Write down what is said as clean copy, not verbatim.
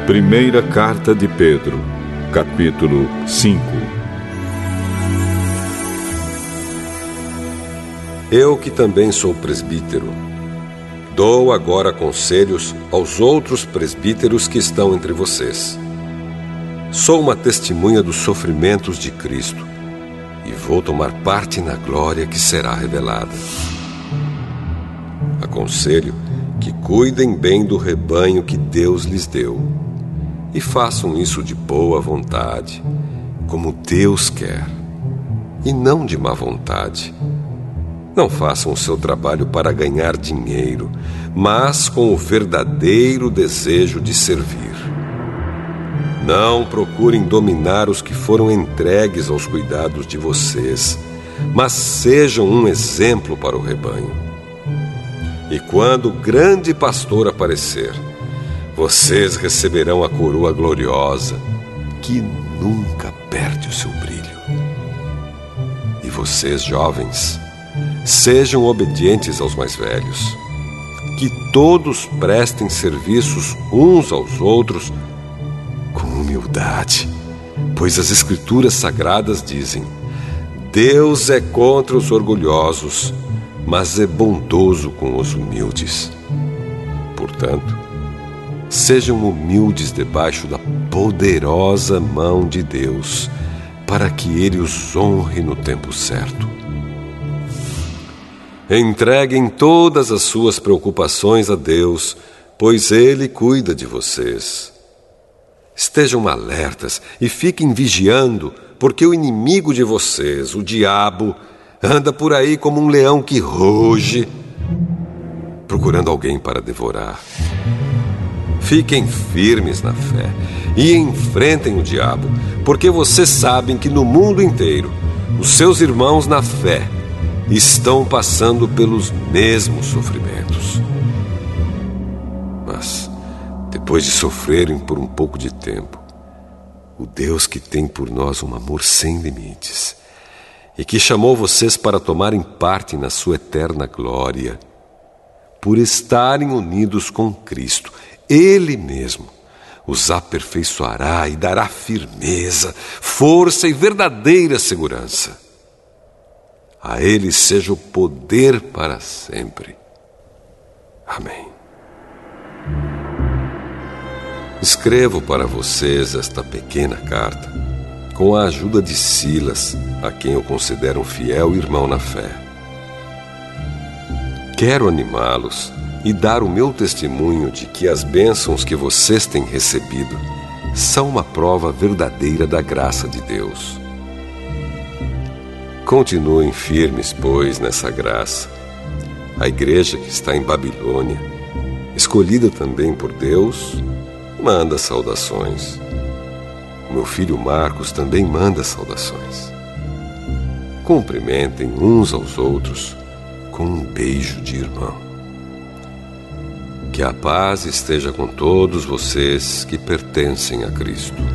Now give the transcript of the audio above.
Primeira Carta de Pedro, capítulo 5. Eu, que também sou presbítero, dou agora conselhos aos outros presbíteros que estão entre vocês. Sou uma testemunha dos sofrimentos de Cristo e vou tomar parte na glória que será revelada. Aconselho que cuidem bem do rebanho que Deus lhes deu e façam isso de boa vontade, como Deus quer, e não de má vontade. Não façam o seu trabalho para ganhar dinheiro, mas com o verdadeiro desejo de servir. Não procurem dominar os que foram entregues aos cuidados de vocês, mas sejam um exemplo para o rebanho. E quando o grande pastor aparecer, vocês receberão a coroa gloriosa, que nunca perde o seu brilho. E vocês, jovens, sejam obedientes aos mais velhos. Que todos prestem serviços uns aos outros com humildade, pois as Escrituras Sagradas dizem: Deus é contra os orgulhosos, mas é bondoso com os humildes. Portanto, sejam humildes debaixo da poderosa mão de Deus, para que Ele os honre no tempo certo. Entreguem todas as suas preocupações a Deus, pois Ele cuida de vocês. Estejam alertas e fiquem vigiando, porque o inimigo de vocês, o diabo, anda por aí como um leão que ruge, procurando alguém para devorar. Fiquem firmes na fé e enfrentem o diabo, porque vocês sabem que no mundo inteiro os seus irmãos na fé estão passando pelos mesmos sofrimentos. Mas, depois de sofrerem por um pouco de tempo, o Deus que tem por nós um amor sem limites e que chamou vocês para tomarem parte na sua eterna glória, por estarem unidos com Cristo, Ele mesmo os aperfeiçoará e dará firmeza, força e verdadeira segurança. A Ele seja o poder para sempre. Amém. Escrevo para vocês esta pequena carta com a ajuda de Silas, a quem eu considero um fiel irmão na fé. Quero animá-los e dar o meu testemunho de que as bênçãos que vocês têm recebido são uma prova verdadeira da graça de Deus. Continuem firmes, pois, nessa graça. A igreja que está em Babilônia, escolhida também por Deus, manda saudações. O meu filho Marcos também manda saudações. Cumprimentem uns aos outros com um beijo de irmão. Que a paz esteja com todos vocês que pertencem a Cristo.